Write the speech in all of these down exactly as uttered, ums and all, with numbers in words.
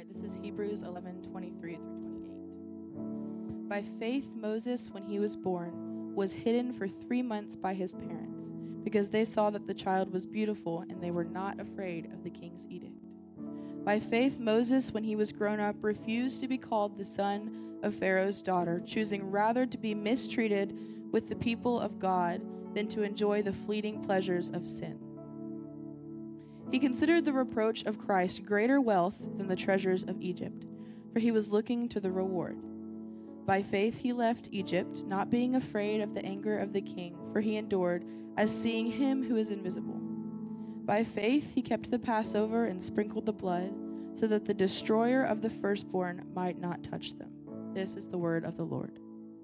This is Hebrews eleven twenty-three through twenty-eight. By faith, Moses, when he was born, was hidden for three months by his parents, because they saw that the child was beautiful, and they were not afraid of the king's edict. By faith, Moses, when he was grown up, refused to be called the son of Pharaoh's daughter, choosing rather to be mistreated with the people of God than to enjoy the fleeting pleasures of sin. He considered the reproach of Christ greater wealth than the treasures of Egypt, for he was looking to the reward. By faith he left Egypt, not being afraid of the anger of the king, for he endured as seeing him who is invisible. By faith he kept the Passover and sprinkled the blood, so that the destroyer of the firstborn might not touch them. This is the word of the Lord.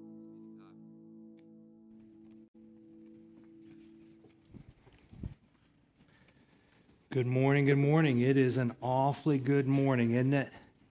Good morning, good morning. It is an awfully good morning, isn't it?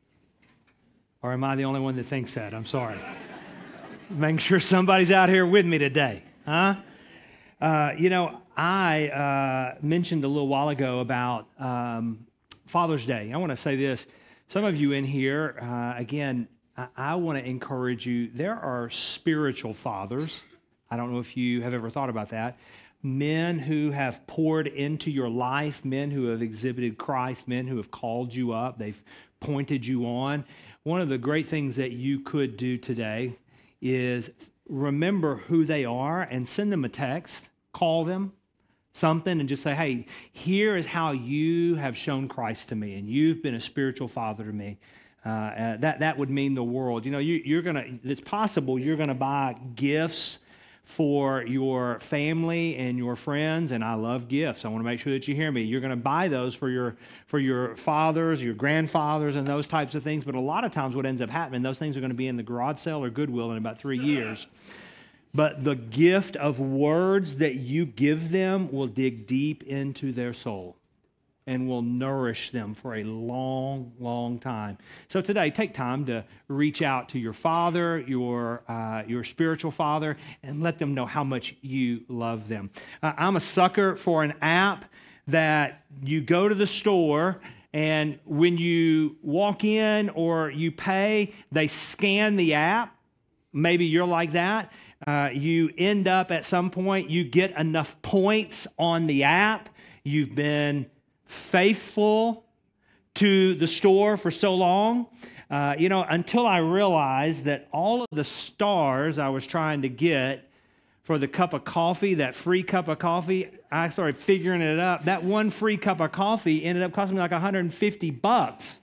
Or am I the only one that thinks that? I'm sorry. Making sure somebody's out here with me today, huh? Uh, you know, I uh, mentioned a little while ago about um, Father's Day. I want to say this. Some of you in here, uh, again, I, I want to encourage you. There are spiritual fathers. I don't know if you have ever thought about that. Men who have poured into your life, men who have exhibited Christ, men who have called you up, they've pointed you on. One of the great things that you could do today is remember who they are and send them a text, call them, something, and just say, hey, here is how you have shown Christ to me, and you've been a spiritual father to me. Uh, uh, that, that would mean the world. You know, you, you're going to, it's possible you're going to buy gifts for your family and your friends, and I love gifts. I want to make sure that you hear me. You're going to buy those for your for your fathers, your grandfathers, and those types of things. But a lot of times what ends up happening, those things are going to be in the garage sale or Goodwill in about three years. But the gift of words that you give them will dig deep into their soul and will nourish them for a long, long time. So today, take time to reach out to your father, your uh, your spiritual father, and let them know how much you love them. Uh, I'm a sucker for an app that you go to the store, and when you walk in or you pay, they scan the app. Maybe you're like that. Uh, you end up at some point, you get enough points on the app. You've been faithful to the store for so long, uh, you know, until I realized that all of the stars I was trying to get for the cup of coffee, that free cup of coffee, I started figuring it up. That one free cup of coffee ended up costing me like one hundred fifty bucks.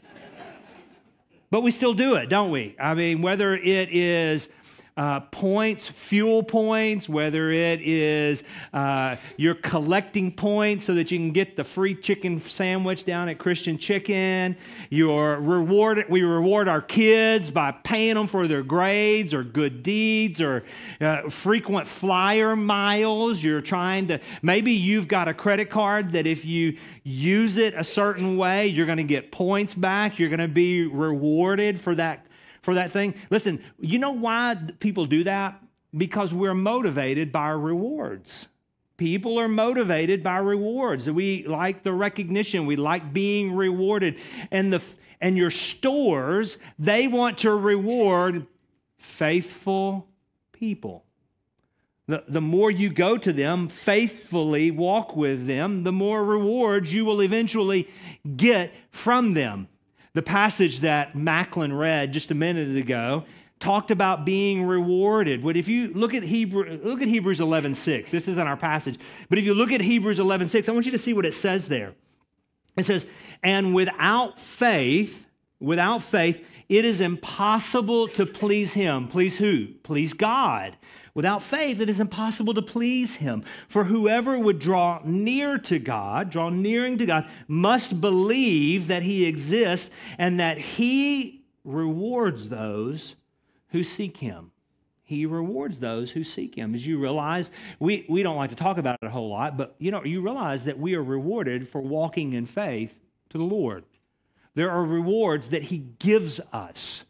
But we still do it, don't we? I mean, whether it is Uh, points, fuel points, whether it is uh, you're collecting points so that you can get the free chicken sandwich down at Christian Chicken. You're rewarded. We reward our kids by paying them for their grades or good deeds or uh, frequent flyer miles. You're trying to, maybe you've got a credit card that if you use it a certain way, you're going to get points back. You're going to be rewarded for that for that thing. Listen, you know why people do that? Because we're motivated by rewards. People are motivated by rewards. We like the recognition. We like being rewarded. And the and your stores, they want to reward faithful people. The, the more you go to them, faithfully walk with them, the more rewards you will eventually get from them. The passage that Macklin read just a minute ago talked about being rewarded. But if you look at Hebrew, look at Hebrews eleven six. This isn't our passage. But if you look at Hebrews eleven six, I want you to see what it says there. It says, and without faith, without faith, it is impossible to please him. Please who? Please God. Without faith, it is impossible to please him. For whoever would draw near to God, draw nearing to God, must believe that he exists and that he rewards those who seek him. He rewards those who seek him. As you realize, we, we don't like to talk about it a whole lot, but you know, you realize that we are rewarded for walking in faith to the Lord. There are rewards that he gives us.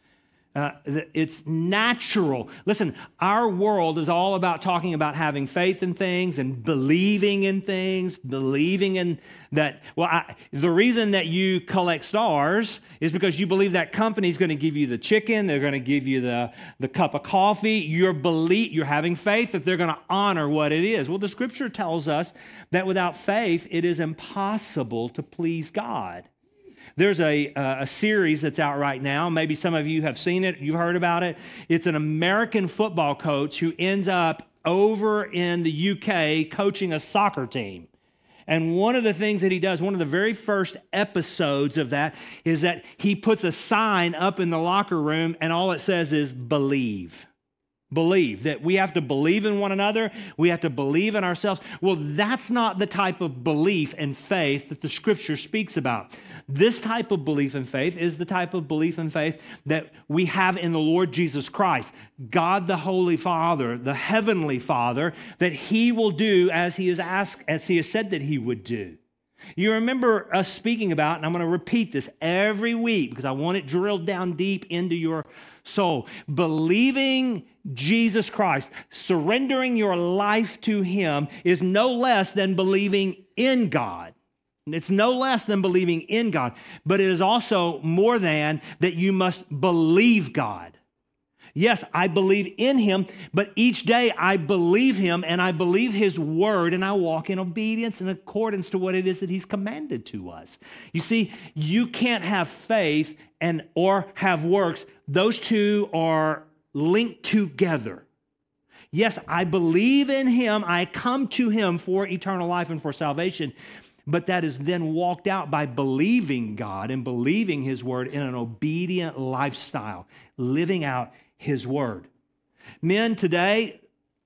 Uh, it's natural. Listen, our world is all about talking about having faith in things and believing in things, believing in that. Well, I, the reason that you collect stars is because you believe that company is going to give you the chicken, they're going to give you the, the cup of coffee. You're, believe, you're having faith that they're going to honor what it is. Well, the scripture tells us that without faith, it is impossible to please God. There's a, a series that's out right now. Maybe some of you have seen it. You've heard about it. It's an American football coach who ends up over in the U K coaching a soccer team. And one of the things that he does, one of the very first episodes of that, is that he puts a sign up in the locker room, and all it says is believe. Believe, that we have to believe in one another. We have to believe in ourselves. Well, that's not the type of belief and faith that the scripture speaks about. This type of belief and faith is the type of belief and faith that we have in the Lord Jesus Christ, God the Holy Father, the Heavenly Father, that he will do as he has asked, as he has said that he would do. You remember us speaking about, and I'm going to repeat this every week because I want it drilled down deep into your soul. Believing Jesus Christ, surrendering your life to him is no less than believing in God. It's no less than believing in God, but it is also more than that you must believe God. Yes, I believe in him, but each day I believe him and I believe his word and I walk in obedience in accordance to what it is that he's commanded to us. You see, you can't have faith and or have works. Those two are linked together. Yes, I believe in him. I come to him for eternal life and for salvation, but that is then walked out by believing God and believing his word in an obedient lifestyle, living out his word. Men, today,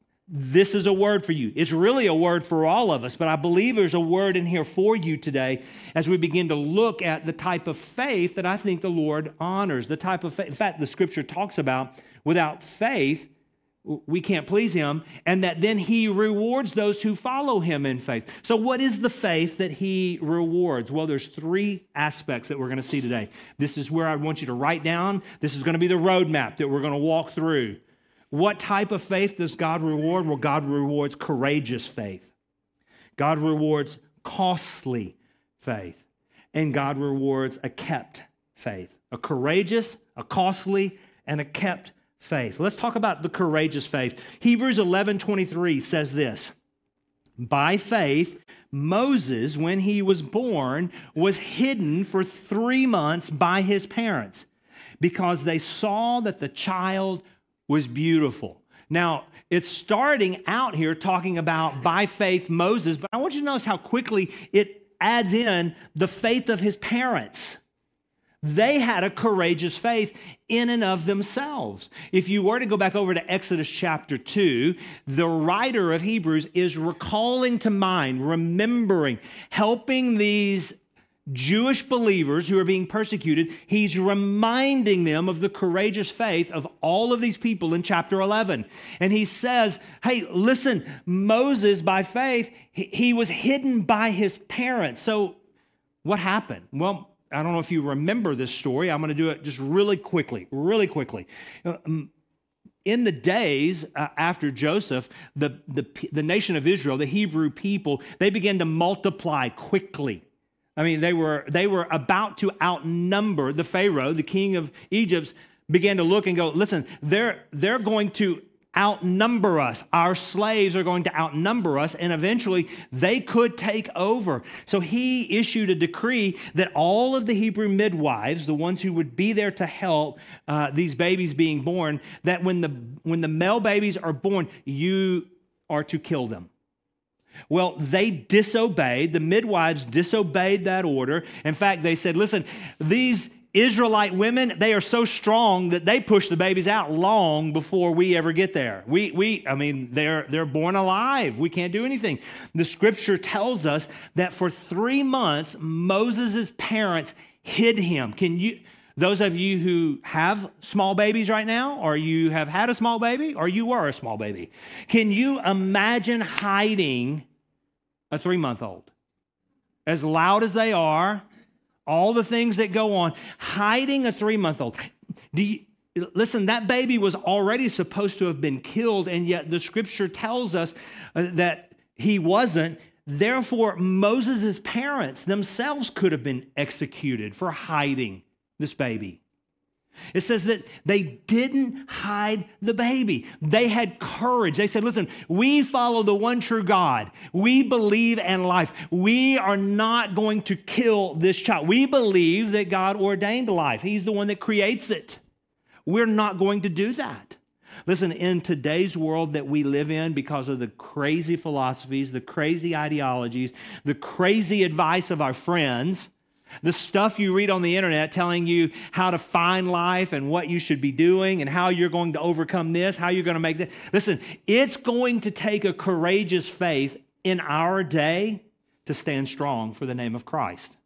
this is a word for you. It's really a word for all of us, but I believe there's a word in here for you today as we begin to look at the type of faith that I think the Lord honors, the type of faith. In fact, the scripture talks about without faith, we can't please him, and that then he rewards those who follow him in faith. So what is the faith that he rewards? Well, there's three aspects that we're going to see today. This is where I want you to write down. This is going to be the roadmap that we're going to walk through. What type of faith does God reward? Well, God rewards courageous faith. God rewards costly faith. And God rewards a kept faith. A courageous, a costly, and a kept faith. Let's talk about the courageous faith. Hebrews eleven twenty-three says this: by faith, Moses, when he was born, was hidden for three months by his parents because they saw that the child was beautiful. Now, it's starting out here talking about by faith Moses, but I want you to notice how quickly it adds in the faith of his parents. They had a courageous faith in and of themselves. If you were to go back over to Exodus chapter two, the writer of Hebrews is recalling to mind, remembering, helping these Jewish believers who are being persecuted. He's reminding them of the courageous faith of all of these people in chapter eleven. And he says, hey, listen, Moses, by faith, he was hidden by his parents. So what happened? Well, I don't know if you remember this story. I'm going to do it just really quickly, really quickly. In the days uh, after Joseph, the, the, the nation of Israel, the Hebrew people, they began to multiply quickly. I mean, they were, they were about to outnumber the Pharaoh, the king of Egypt, began to look and go, listen, they're, they're going to outnumber us. Our slaves are going to outnumber us, and eventually they could take over. So he issued a decree that all of the Hebrew midwives, the ones who would be there to help uh, these babies being born, that when the when the male babies are born, you are to kill them. Well, they disobeyed. The midwives disobeyed that order. In fact, they said, listen, these Israelite women, they are so strong that they push the babies out long before we ever get there. We, we, I mean, they're, they're born alive. We can't do anything. The scripture tells us that for three months, Moses' parents hid him. Can you, those of you who have small babies right now, or you have had a small baby, or you were a small baby, can you imagine hiding a three-month-old? As loud as they are, all the things that go on, hiding a three-month-old. Do you, listen, that baby was already supposed to have been killed, and yet the scripture tells us that he wasn't. Therefore, Moses' parents themselves could have been executed for hiding this baby. It says that they didn't hide the baby. They had courage. They said, listen, we follow the one true God. We believe in life. We are not going to kill this child. We believe that God ordained life. He's the one that creates it. We're not going to do that. Listen, in today's world that we live in, because of the crazy philosophies, the crazy ideologies, the crazy advice of our friends, the stuff you read on the internet telling you how to find life and what you should be doing and how you're going to overcome this, how you're going to make this. Listen, it's going to take a courageous faith in our day to stand strong for the name of Christ.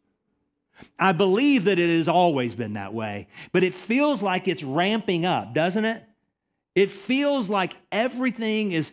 I believe that it has always been that way, but it feels like it's ramping up, doesn't it? It feels like everything is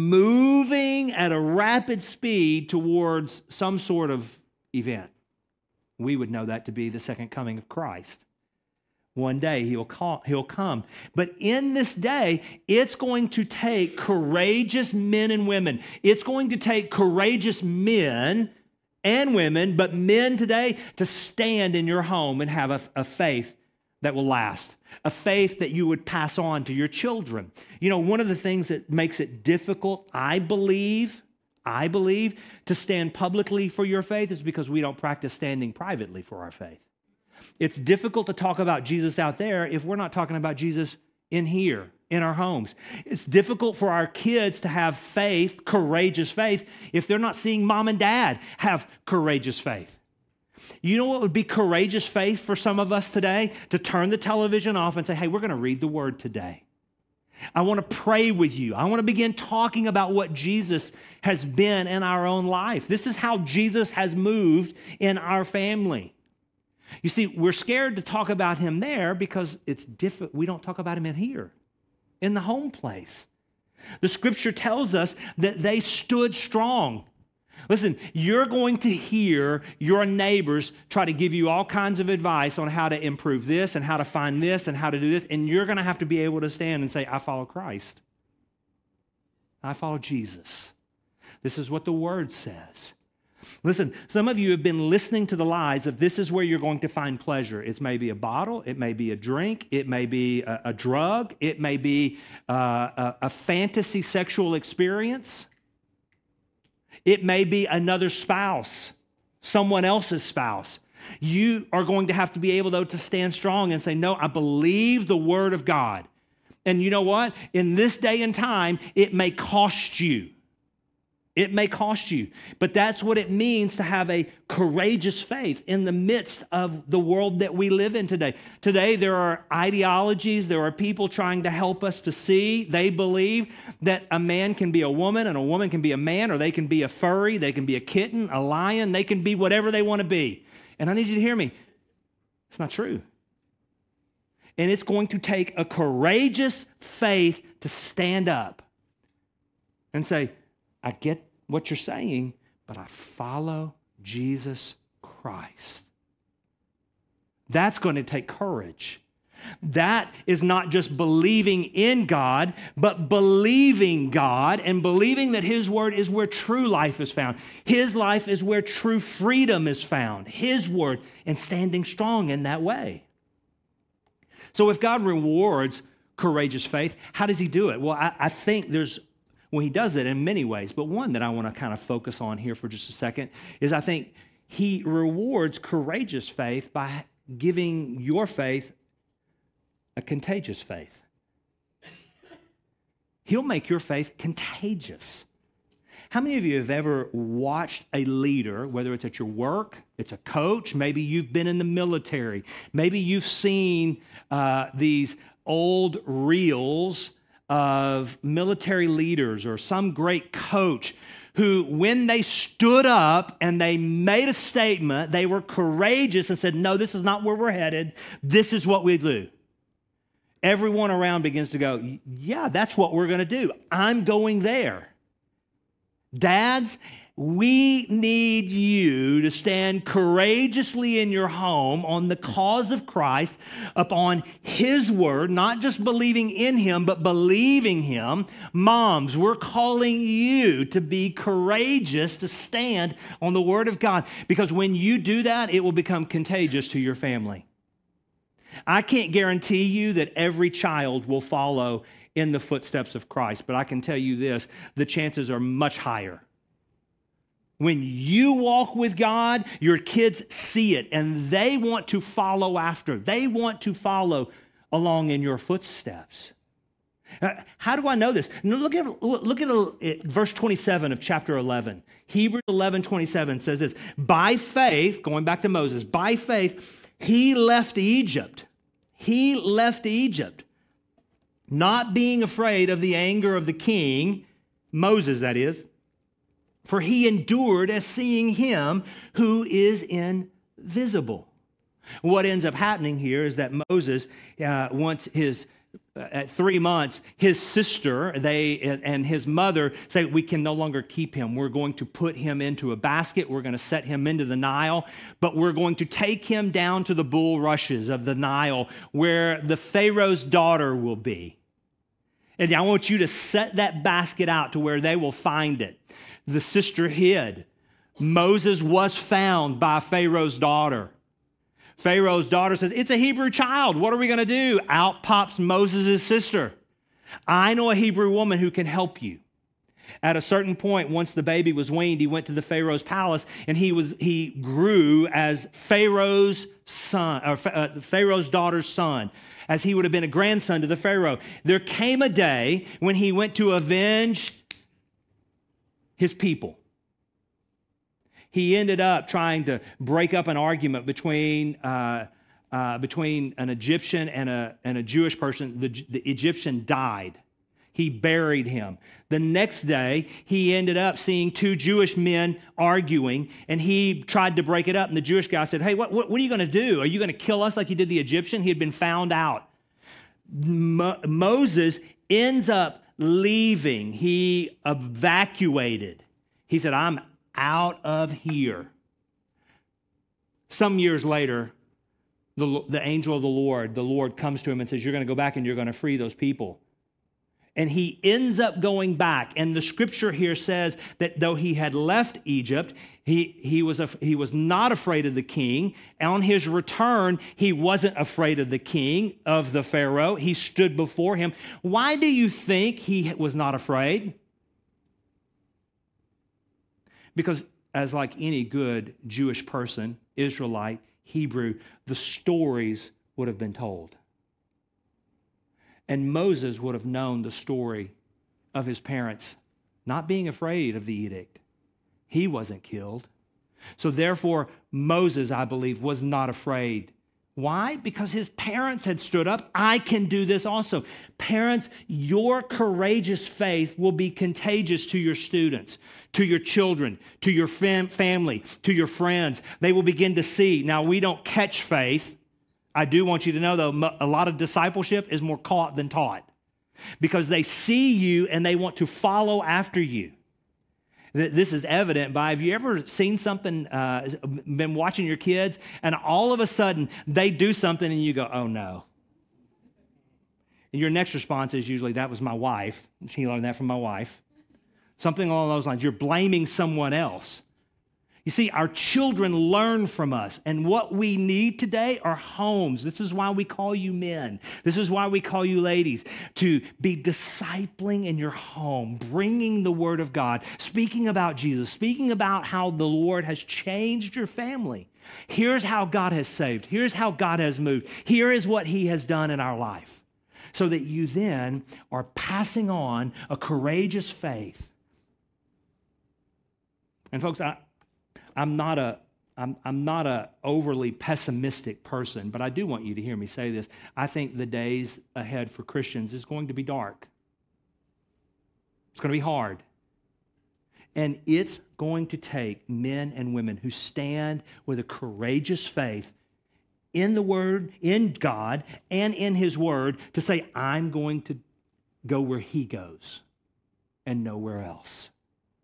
moving at a rapid speed towards some sort of event. We would know that to be the second coming of Christ. One day he'll, call, he'll come. But in this day, it's going to take courageous men and women. It's going to take courageous men and women, but men today, to stand in your home and have a, a faith that will last, a faith that you would pass on to your children. You know, one of the things that makes it difficult, I believe, I believe, to stand publicly for your faith is because we don't practice standing privately for our faith. It's difficult to talk about Jesus out there if we're not talking about Jesus in here, in our homes. It's difficult for our kids to have faith, courageous faith, if they're not seeing mom and dad have courageous faith. You know what would be courageous faith for some of us today? To turn the television off and say, hey, we're going to read the word today. I want to pray with you. I want to begin talking about what Jesus has been in our own life. This is how Jesus has moved in our family. You see, we're scared to talk about him there because it's different. We don't talk about him in here, in the home place. The scripture tells us that they stood strong. Listen, you're going to hear your neighbors try to give you all kinds of advice on how to improve this and how to find this and how to do this, and you're going to have to be able to stand and say, I follow Christ. I follow Jesus. This is what the word says. Listen, some of you have been listening to the lies of this is where you're going to find pleasure. It may be a bottle, it may be a drink, it may be a, a drug, it may be uh, a, a fantasy sexual experience. It may be another spouse, someone else's spouse. You are going to have to be able, though, to stand strong and say, no, I believe the word of God. And you know what? In this day and time, it may cost you. It may cost you, but that's what it means to have a courageous faith in the midst of the world that we live in today. Today, there are ideologies, there are people trying to help us to see. They believe that a man can be a woman and a woman can be a man, or they can be a furry, they can be a kitten, a lion, they can be whatever they want to be. And I need you to hear me. It's not true. And it's going to take a courageous faith to stand up and say, I get what you're saying, but I follow Jesus Christ. That's going to take courage. That is not just believing in God, but believing God and believing that his word is where true life is found. His life is where true freedom is found. His word, and standing strong in that way. So if God rewards courageous faith, how does he do it? Well, I, I think there's Well, he does it in many ways, but one that I want to kind of focus on here for just a second is I think he rewards courageous faith by giving your faith a contagious faith. He'll make your faith contagious. How many of you have ever watched a leader, whether it's at your work, it's a coach, maybe you've been in the military, maybe you've seen uh, these old reels of military leaders or some great coach who, when they stood up and they made a statement, they were courageous and said, no, this is not where we're headed. This is what we do. Everyone around begins to go, yeah, that's what we're going to do. I'm going there. Dads, we need you to stand courageously in your home on the cause of Christ, upon his word, not just believing in him, but believing him. Moms, we're calling you to be courageous, to stand on the word of God, because when you do that, it will become contagious to your family. I can't guarantee you that every child will follow in the footsteps of Christ, but I can tell you this, the chances are much higher. When you walk with God, your kids see it and they want to follow after. They want to follow along in your footsteps. Uh, how do I know this? Look at, look at, at verse twenty-seven of chapter eleven. Hebrews eleven twenty-seven says this, by faith, going back to Moses, by faith, he left Egypt. He left Egypt, not being afraid of the anger of the king, Moses that is, for he endured as seeing him who is invisible. What ends up happening here is that Moses, uh, once his, uh, at three months, his sister they and his mother say, we can no longer keep him. We're going to put him into a basket. We're going to set him into the Nile, but we're going to take him down to the bulrushes of the Nile where the Pharaoh's daughter will be. And I want you to set that basket out to where they will find it. The sister hid. Moses was found by Pharaoh's daughter. Pharaoh's daughter says, it's a Hebrew child. What are we going to do? Out pops Moses' sister. I know a Hebrew woman who can help you. At a certain point, once the baby was weaned, he went to the Pharaoh's palace, and he was he grew as Pharaoh's son, or uh, Pharaoh's daughter's son, as he would have been a grandson to the Pharaoh. There came a day when he went to avenge his people. He ended up trying to break up an argument between uh, uh, between an Egyptian and a and a Jewish person. The, the Egyptian died. He buried him. The next day, he ended up seeing two Jewish men arguing, and he tried to break it up. And the Jewish guy said, "Hey, what what, what are you going to do? Are you going to kill us like you did the Egyptian?" He had been found out. Mo- Moses ends up leaving. He evacuated. He said, I'm out of here. Some years later, the, the angel of the Lord, the Lord comes to him and says, you're going to go back and you're going to free those people. And he ends up going back. And the scripture here says that though he had left Egypt, he, he, was, a, he was not afraid of the king. And on his return, he wasn't afraid of the king, of the Pharaoh. He stood before him. Why do you think he was not afraid? Because as like any good Jewish person, Israelite, Hebrew, the stories would have been told. And Moses would have known the story of his parents not being afraid of the edict. He wasn't killed. So therefore, Moses, I believe, was not afraid. Why? Because his parents had stood up. I can do this also. Parents, your courageous faith will be contagious to your students, to your children, to your fam- family, to your friends. They will begin to see. Now, we don't catch faith. I do want you to know, though, a lot of discipleship is more caught than taught because they see you and they want to follow after you. This is evident by, have you ever seen something, uh, been watching your kids, and all of a sudden they do something and you go, oh no. And your next response is usually, that was my wife. She learned that from my wife. Something along those lines. You're blaming someone else. You see, our children learn from us, and what we need today are homes. This is why we call you men. This is why we call you ladies, to be discipling in your home, bringing the word of God, speaking about Jesus, speaking about how the Lord has changed your family. Here's how God has saved. Here's how God has moved. Here is what he has done in our life, so that you then are passing on a courageous faith. And folks, I, I'm not a I'm, I'm not a overly pessimistic person, but I do want you to hear me say this. I think the days ahead for Christians is going to be dark. It's going to be hard. And it's going to take men and women who stand with a courageous faith in the Word, in God, and in His Word to say, I'm going to go where He goes and nowhere else.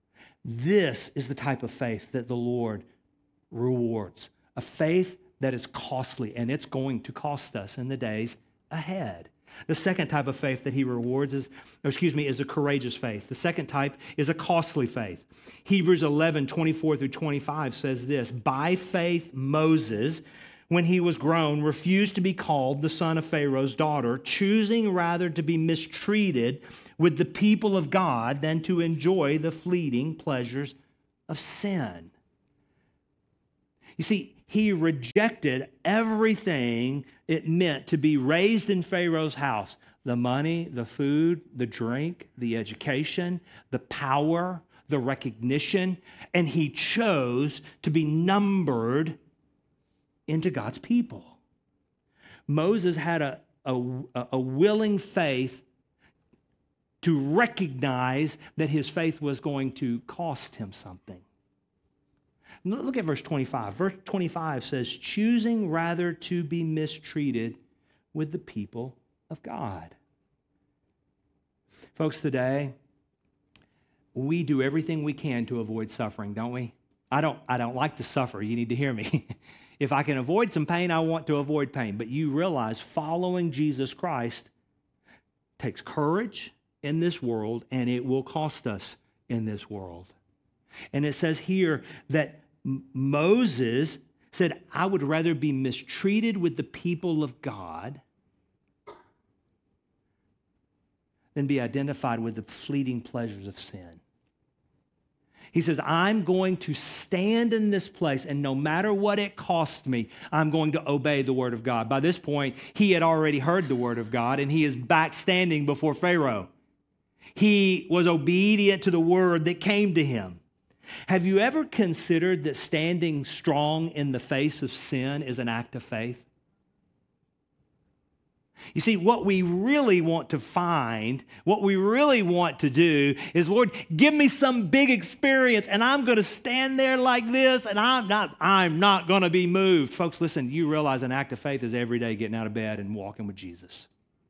This is the type of faith that the Lord rewards, a faith that is costly, and it's going to cost us in the days ahead. The second type of faith that he rewards is, or excuse me, is a courageous faith. The second type is a costly faith. Hebrews eleven, twenty-four through twenty-five says this, by faith Moses, when he was grown, refused to be called the son of Pharaoh's daughter, choosing rather to be mistreated with the people of God than to enjoy the fleeting pleasures of sin. You see, he rejected everything it meant to be raised in Pharaoh's house. The money, the food, the drink, the education, the power, the recognition, and he chose to be numbered into God's people. Moses had a, a, a willing faith to recognize that his faith was going to cost him something. Look at verse twenty-five. Verse twenty-five says, choosing rather to be mistreated with the people of God. Folks, today, we do everything we can to avoid suffering, don't we? I don't, I don't like to suffer. You need to hear me. If I can avoid some pain, I want to avoid pain. But you realize following Jesus Christ takes courage in this world, and it will cost us in this world. And it says here that Moses said, I would rather be mistreated with the people of God than be identified with the fleeting pleasures of sin. He says, I'm going to stand in this place, and no matter what it costs me, I'm going to obey the word of God. By this point, he had already heard the word of God, and he is back standing before Pharaoh. He was obedient to the word that came to him. Have you ever considered that standing strong in the face of sin is an act of faith? You see, what we really want to find, what we really want to do is, Lord, give me some big experience, and I'm going to stand there like this, and I'm not, I'm not going to be moved. Folks, listen, you realize an act of faith is every day getting out of bed and walking with Jesus.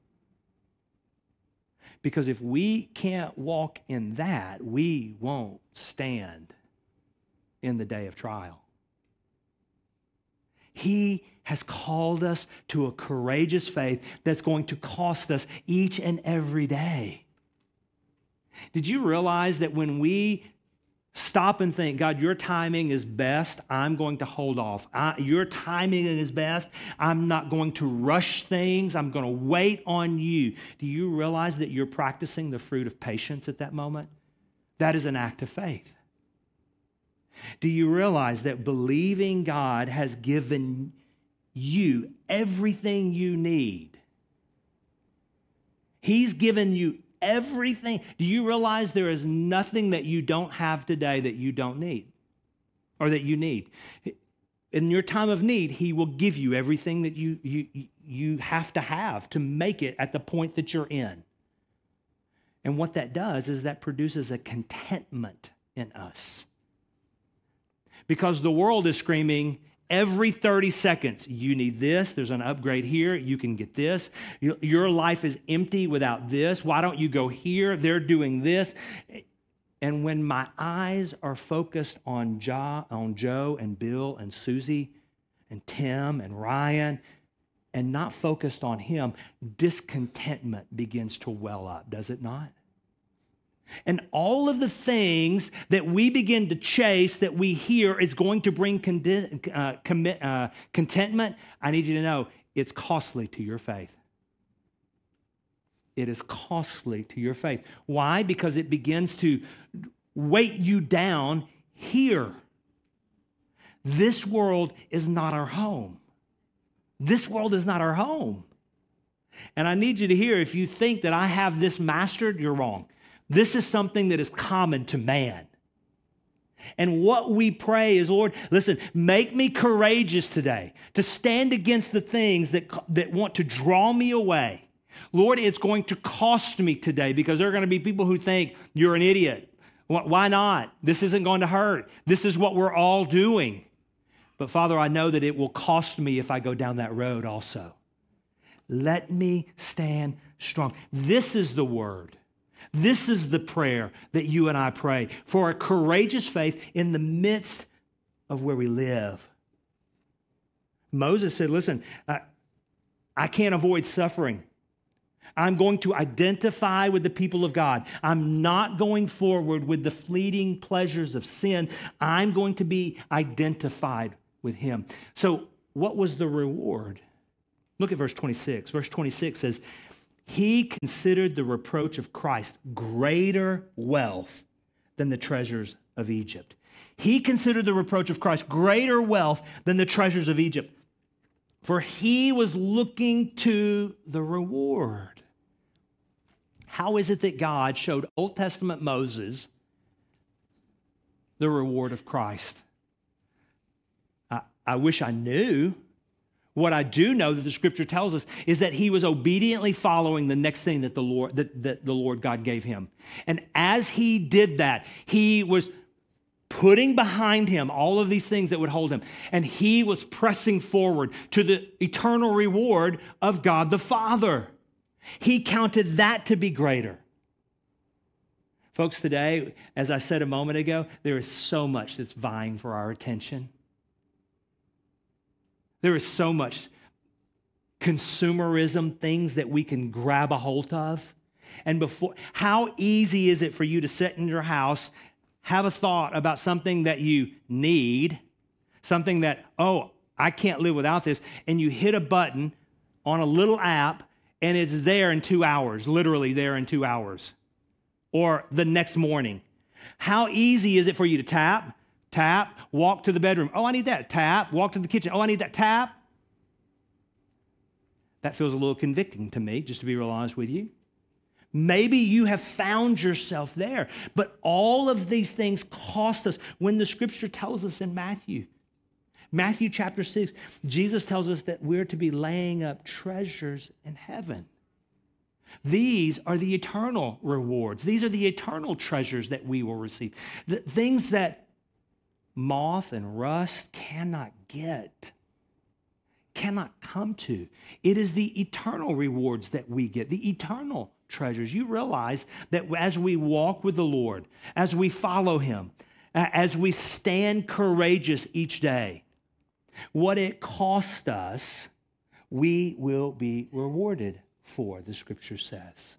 Because if we can't walk in that, we won't stand in the day of trial. He has called us to a courageous faith that's going to cost us each and every day. Did you realize that when we stop and think, God, your timing is best, I'm going to hold off. I, your timing is best, I'm not going to rush things, I'm going to wait on you. Do you realize that you're practicing the fruit of patience at that moment? That is an act of faith. Do you realize that believing God has given you everything you need? He's given you everything. Do you realize there is nothing that you don't have today that you don't need or that you need? In your time of need, he will give you everything that you, you, you have to have to make it at the point that you're in. And what that does is that produces a contentment in us. Because the world is screaming every thirty seconds, you need this, there's an upgrade here, you can get this. Your life is empty without this. Why don't you go here? They're doing this. And when my eyes are focused on Jo, on Joe and Bill and Susie and Tim and Ryan and not focused on him, discontentment begins to well up, does it not? And all of the things that we begin to chase that we hear is going to bring condi- uh, commit, uh, contentment. I need you to know it's costly to your faith. It is costly to your faith. Why? Because it begins to weight you down here. This world is not our home. This world is not our home. And I need you to hear, if you think that I have this mastered, you're wrong. This is something that is common to man. And what we pray is, Lord, listen, make me courageous today to stand against the things that, that want to draw me away. Lord, it's going to cost me today because there are going to be people who think you're an idiot. Why not? This isn't going to hurt. This is what we're all doing. But Father, I know that it will cost me if I go down that road also. Let me stand strong. This is the word This is the prayer that you and I pray, for a courageous faith in the midst of where we live. Moses said, listen, I, I can't avoid suffering. I'm going to identify with the people of God. I'm not going forward with the fleeting pleasures of sin. I'm going to be identified with him. So what was the reward? Look at verse twenty-six. Verse twenty-six says, he considered the reproach of Christ greater wealth than the treasures of Egypt. He considered the reproach of Christ greater wealth than the treasures of Egypt, for he was looking to the reward. How is it that God showed Old Testament Moses the reward of Christ? I, I wish I knew. What I do know that the scripture tells us is that he was obediently following the next thing that the Lord, that, that the Lord God gave him. And as he did that, he was putting behind him all of these things that would hold him. And he was pressing forward to the eternal reward of God the Father. He counted that to be greater. Folks, today, as I said a moment ago, there is so much that's vying for our attention. There is so much consumerism, things that we can grab a hold of. And before, how easy is it for you to sit in your house, have a thought about something that you need, something that, oh, I can't live without this, and you hit a button on a little app, and it's there in two hours, literally there in two hours, or the next morning. How easy is it for you to tap, tap, walk to the bedroom? Oh, I need that. Tap, walk to the kitchen. Oh, I need that. Tap. That feels a little convicting to me, just to be real honest with you. Maybe you have found yourself there, but all of these things cost us when the scripture tells us in Matthew. Matthew chapter six, Jesus tells us that we're to be laying up treasures in heaven. These are the eternal rewards. These are the eternal treasures that we will receive. The things that moth and rust cannot get, cannot come to. It is the eternal rewards that we get, the eternal treasures. You realize that as we walk with the Lord, as we follow him, as we stand courageous each day, what it cost us, we will be rewarded for, the scripture says.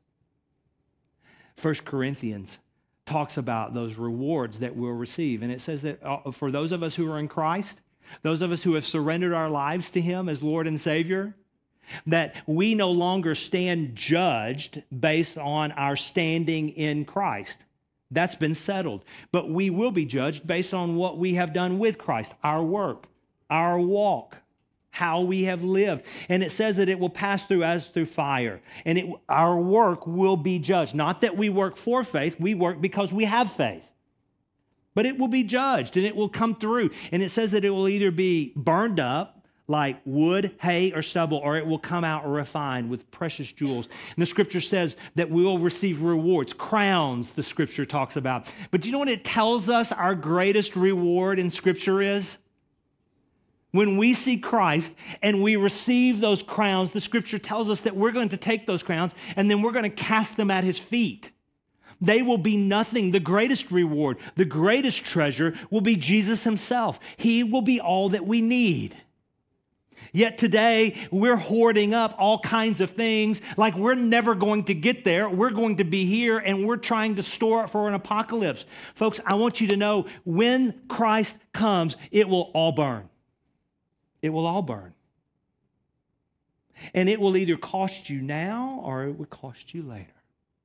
First Corinthians talks about those rewards that we'll receive. And it says that for those of us who are in Christ, those of us who have surrendered our lives to him as Lord and Savior, that we no longer stand judged based on our standing in Christ. That's been settled. But we will be judged based on what we have done with Christ, our work, our walk, how we have lived. And it says that it will pass through as through fire. And it, our work will be judged. Not that we work for faith, we work because we have faith. But it will be judged and it will come through. And it says that it will either be burned up like wood, hay, or stubble, or it will come out refined with precious jewels. And the scripture says that we will receive rewards, crowns, the scripture talks about. But do you know what it tells us our greatest reward in scripture is? When we see Christ and we receive those crowns, the scripture tells us that we're going to take those crowns and then we're going to cast them at his feet. They will be nothing. The greatest reward, the greatest treasure will be Jesus himself. He will be all that we need. Yet today, we're hoarding up all kinds of things like we're never going to get there. We're going to be here and we're trying to store it for an apocalypse. Folks, I want you to know when Christ comes, it will all burn. It will all burn. And it will either cost you now or it will cost you later.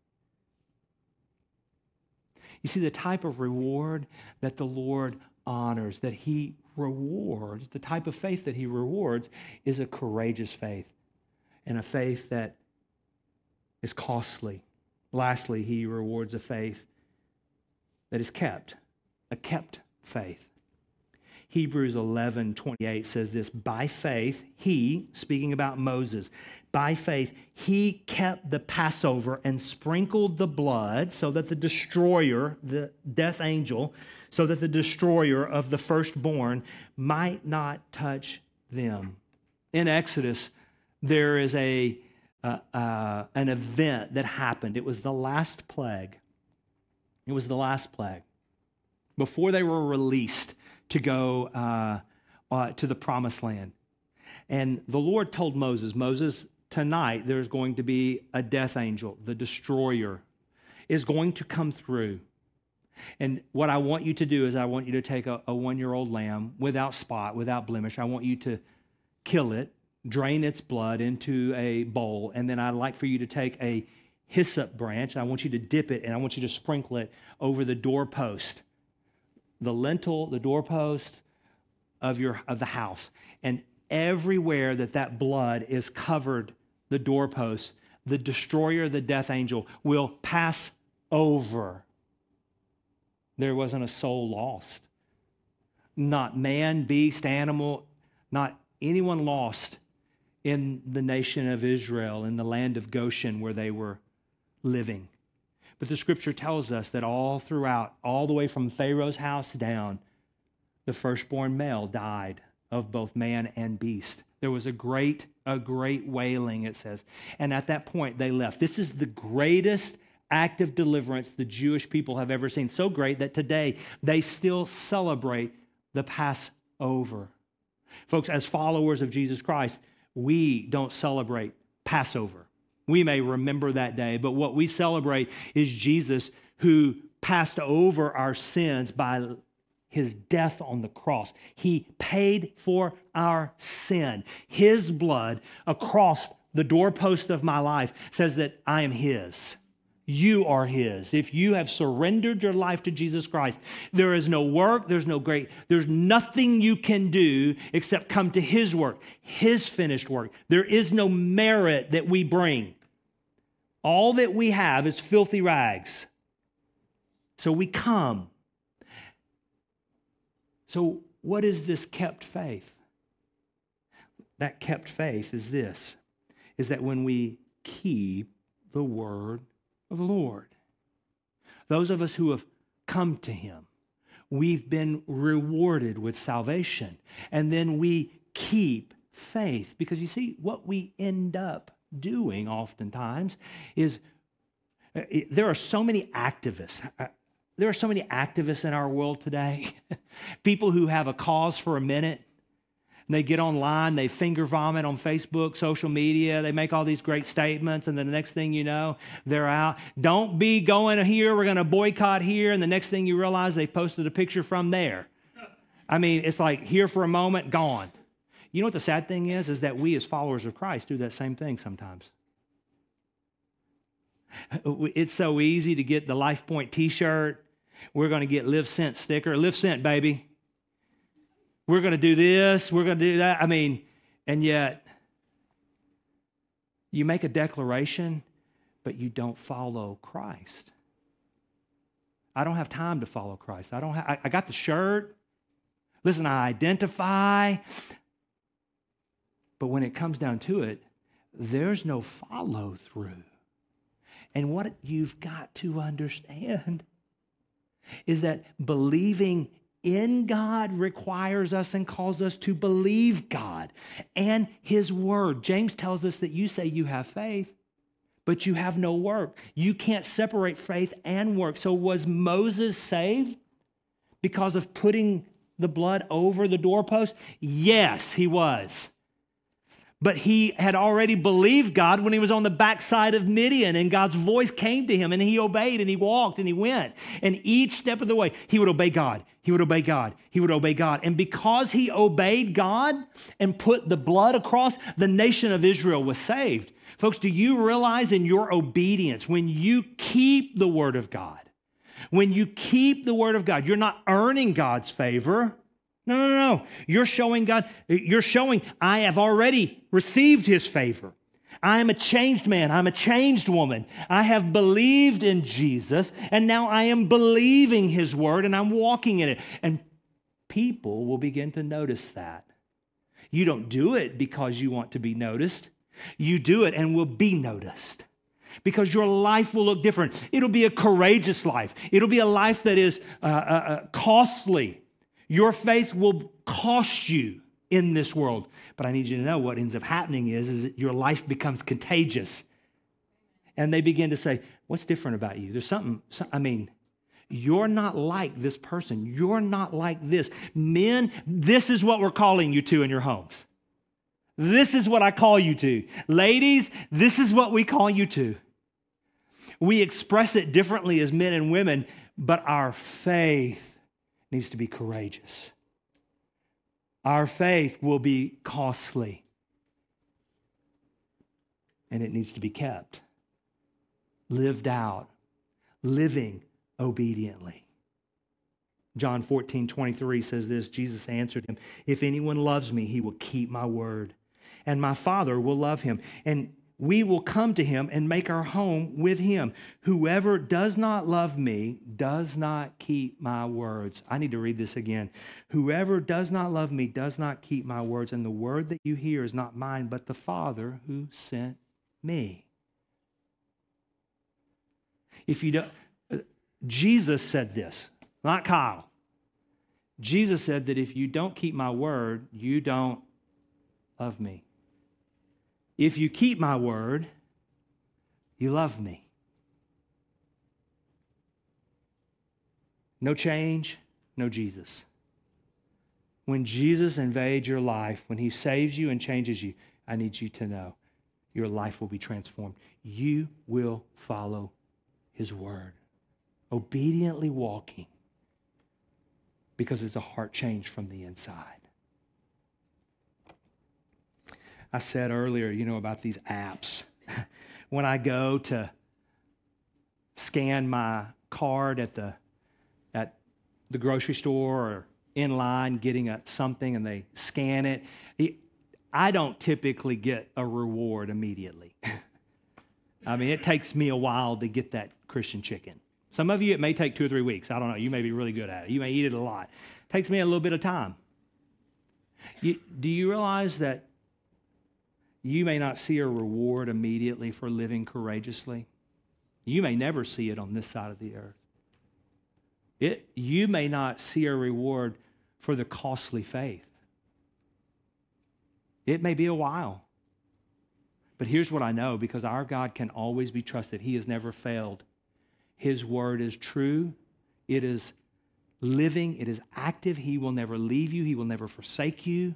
You see, the type of reward that the Lord honors, that he rewards, the type of faith that he rewards is a courageous faith and a faith that is costly. Lastly, he rewards a faith that is kept, a kept faith. Hebrews eleven twenty-eight says this, by faith, he, speaking about Moses, by faith, he kept the Passover and sprinkled the blood so that the destroyer, the death angel, so that the destroyer of the firstborn might not touch them. In Exodus, there is a uh, uh, an event that happened. It was the last plague. It was the last plague. Before they were released to go uh, uh, to the promised land. And the Lord told Moses, Moses, tonight there's going to be a death angel, the destroyer, is going to come through. And what I want you to do is I want you to take a, a one-year-old lamb without spot, without blemish. I want you to kill it, drain its blood into a bowl, and then I'd like for you to take a hyssop branch. I want you to dip it, and I want you to sprinkle it over the doorpost, the lintel, the doorpost of your of the house. And everywhere that that blood is covered, the doorpost, the destroyer, the death angel, will pass over. There wasn't a soul lost. Not man, beast, animal, not anyone lost in the nation of Israel, in the land of Goshen where they were living. But the scripture tells us that all throughout, all the way from Pharaoh's house down, the firstborn male died of both man and beast. There was a great, a great wailing, it says. And at that point, they left. This is the greatest act of deliverance the Jewish people have ever seen. So great that today they still celebrate the Passover. Folks, as followers of Jesus Christ, we don't celebrate Passover. We may remember that day, but what we celebrate is Jesus who passed over our sins by his death on the cross. He paid for our sin. His blood across the doorpost of my life says that I am his. You are his. If you have surrendered your life to Jesus Christ, there is no work, there's no great, there's nothing you can do except come to his work, his finished work. There is no merit that we bring. All that we have is filthy rags. So we come. So what is this kept faith? That kept faith is this, is that when we keep the word of the Lord, those of us who have come to him, we've been rewarded with salvation. And then we keep faith. Because you see, what we end up doing oftentimes is, there are so many activists. There are so many activists in our world today. People who have a cause for a minute. And they get online, they finger vomit on Facebook, social media. They make all these great statements. And then the next thing you know, they're out. Don't be going here. We're going to boycott here. And the next thing you realize, they posted a picture from there. I mean, it's like here for a moment, gone. You know what the sad thing is? Is that we as followers of Christ do that same thing sometimes. It's so easy to get the Life Point t-shirt. We're going to get Live Sent sticker. Live Sent, baby. We're going to do this. We're going to do that. I mean, and yet you make a declaration, but you don't follow Christ. I don't have time to follow Christ. I don't have, I, I got the shirt. Listen, I identify. But when it comes down to it, there's no follow through. And what you've got to understand is that believing in God requires us and calls us to believe God and his word. James tells us that you say you have faith, but you have no work. You can't separate faith and work. So was Moses saved because of putting the blood over the doorpost? Yes, he was. But he had already believed God when he was on the backside of Midian, and God's voice came to him, and he obeyed, and he walked, and he went. And each step of the way, he would obey God. He would obey God. He would obey God. And because he obeyed God and put the blood across, the nation of Israel was saved. Folks, do you realize in your obedience, when you keep the word of God, when you keep the word of God, you're not earning God's favor. No, no, no. You're showing God, you're showing, I have already received his favor. I am a changed man. I'm a changed woman. I have believed in Jesus, and now I am believing his word, and I'm walking in it. And people will begin to notice that. You don't do it because you want to be noticed. You do it and will be noticed. Because your life will look different. It'll be a courageous life. It'll be a life that is uh, uh, costly. Your faith will cost you. in this world. But I need you to know what ends up happening is, is that your life becomes contagious. And they begin to say, what's different about you? There's something, I mean, you're not like this person. You're not like this. Men, this is what we're calling you to in your homes. This is what I call you to. Ladies, this is what we call you to. We express it differently as men and women, but our faith needs to be courageous. Our faith will be costly, and it needs to be kept, lived out, living obediently. John fourteen twenty-three says this, Jesus answered him, if anyone loves me, he will keep my word, and my Father will love him, and we will come to him and make our home with him. Whoever does not love me does not keep my words. I need to read this again. Whoever does not love me does not keep my words, and the word that you hear is not mine, but the Father who sent me. If you don't, Jesus said this, not Kyle. Jesus said that if you don't keep my word, you don't love me. If you keep my word, you love me. No change, no Jesus. When Jesus invades your life, when he saves you and changes you, I need you to know your life will be transformed. You will follow his word, obediently walking, because it's a heart change from the inside. I said earlier, you know, about these apps. When I go to scan my card at the at the grocery store or in line getting a, something and they scan it, it, I don't typically get a reward immediately. I mean, it takes me a while to get that Christian chicken. Some of you, it may take two or three weeks. I don't know. You may be really good at it. You may eat it a lot. It takes me a little bit of time. You, do you realize that you may not see a reward immediately for living courageously? You may never see it on this side of the earth. It, you may not see a reward for the costly faith. It may be a while. But here's what I know, because our God can always be trusted. He has never failed. His word is true. It is living. It is active. He will never leave you. He will never forsake you.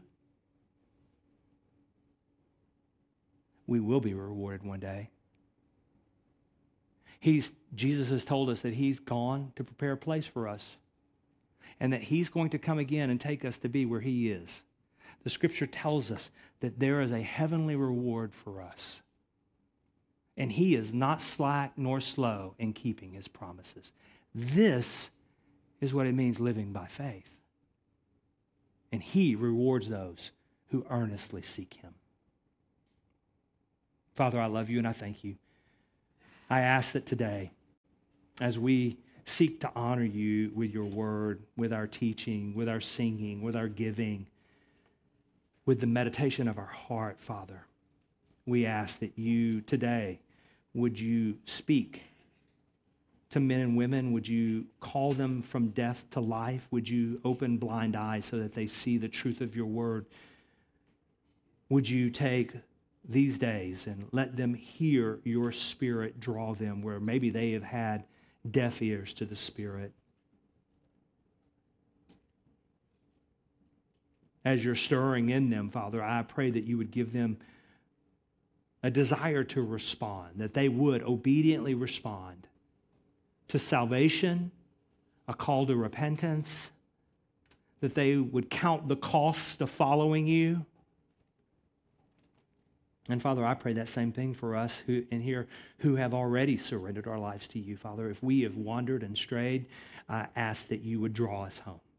We will be rewarded one day. He's, Jesus has told us that he's gone to prepare a place for us, and that he's going to come again and take us to be where he is. The scripture tells us that there is a heavenly reward for us, and he is not slack nor slow in keeping his promises. This is what it means living by faith, and he rewards those who earnestly seek him. Father, I love you and I thank you. I ask that today, as we seek to honor you with your word, with our teaching, with our singing, with our giving, with the meditation of our heart, Father, we ask that you today, would you speak to men and women? Would you call them from death to life? Would you open blind eyes so that they see the truth of your word? Would you take these days and let them hear your Spirit draw them where maybe they have had deaf ears to the Spirit? As you're stirring in them, Father, I pray that you would give them a desire to respond, that they would obediently respond to salvation, a call to repentance, that they would count the cost of following you. And Father, I pray that same thing for us who in here who have already surrendered our lives to you, Father. If we have wandered and strayed, I ask that you would draw us home.